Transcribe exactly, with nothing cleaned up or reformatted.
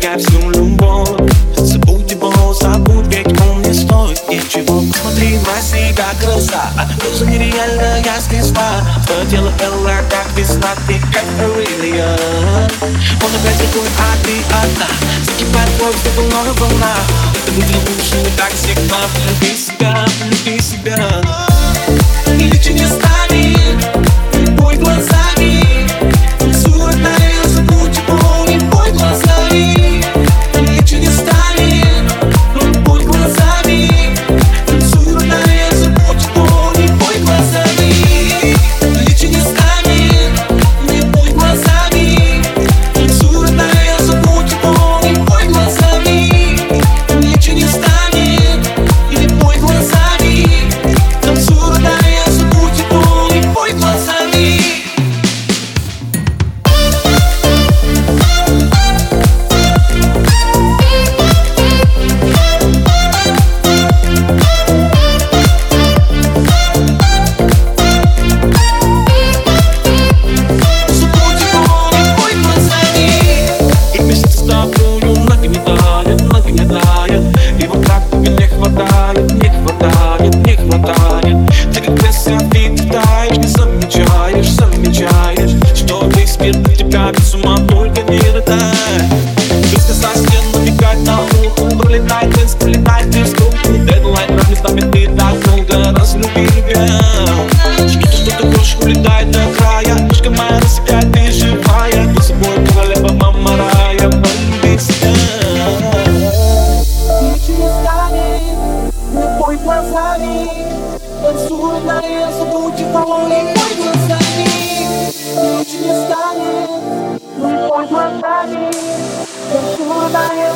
я всю любовь. Забудь его, забудь, ведь он не стоит ничего. Посмотри на себя, краса, тоже нереальная звезда. Твое тело белое, как весна, ты как Aurelian. Он опять такой, а ты одна. Закипает кровь, что волна, волна. Это будет лучше, не так всегда. Люби себя, люби себя. И легче не станет, не бой глазами. Танцует на ее, забудь его, не бой глазами. И легче не станет, не бой глазами. Танцует на ее, забудь его, не бой глазами. Легче не станет, не бой глазами. Танцует на ее, забудь его, не бой глазами. Легче не станет, не бой глазами. Танцует на ее, забудь его, не бой глазами. Без ума только не рыдай. Близко со стен намекать на ухо. Пролетай, дэнс, пролетай, ты скруп. Дедлайн равен с нами, ты так долго разлюби любя. Что-то, что ты хочешь, улетай до края. Дочка моя, рассекай, ты живая. Ты собой королева, мама рая. Полюби себя. Легче не станет, не бой глазами. Танцуй на ее, забудь его, не бой глазами. Легче не станет, не бой глазами. Танцуй на ее.